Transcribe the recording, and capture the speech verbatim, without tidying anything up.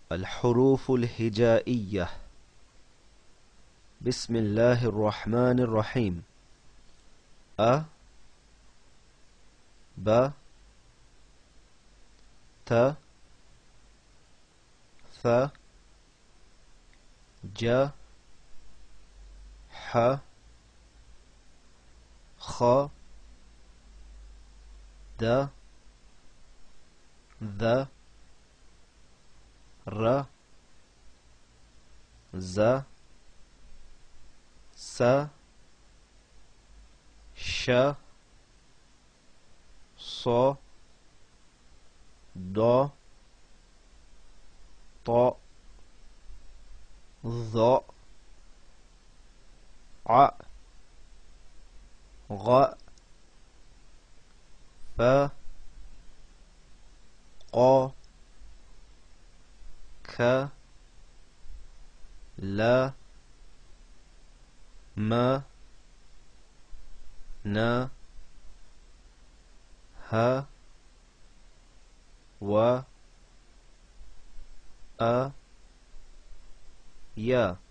الحروف الهجائية. بسم الله الرحمن الرحيم. أ ب ت ث ج ح خ د ذ ر ز س ش ص ض ط ظ ع غ ف ق ك ل م ن ه و أ ي